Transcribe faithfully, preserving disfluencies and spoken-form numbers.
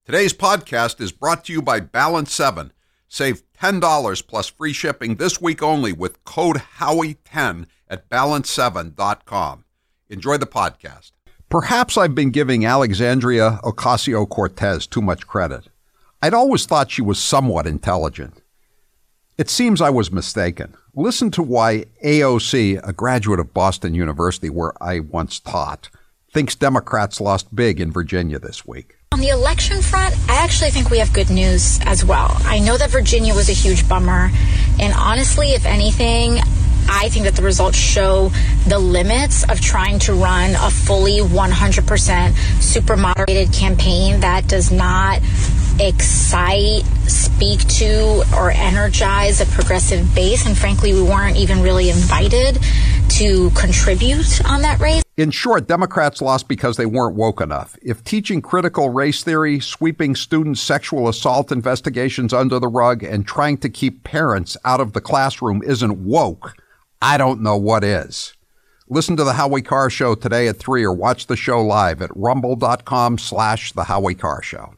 Today's podcast is brought to you by Balance seven. Save ten dollars plus free shipping this week only with code Howie ten at balance seven dot com. Enjoy the podcast. Perhaps I've been giving Alexandria Ocasio-Cortez too much credit. I'd always thought she was somewhat intelligent. It seems I was mistaken. Listen to why A O C, a graduate of Boston University where I once taught, thinks Democrats lost big in Virginia this week. On the election front, I actually think we have good news as well. I know that Virginia was a huge bummer, and honestly, if anything, I think that the results show the limits of trying to run a fully one hundred percent super moderated campaign that does not excite, speak to, or energize a progressive base. And frankly, we weren't even really invited to contribute on that race. In short, Democrats lost because they weren't woke enough. If teaching critical race theory, sweeping student sexual assault investigations under the rug, and trying to keep parents out of the classroom isn't woke, I don't know what is. Listen to The Howie Carr Show today at three or watch the show live at rumble.com slash The Howie Carr Show.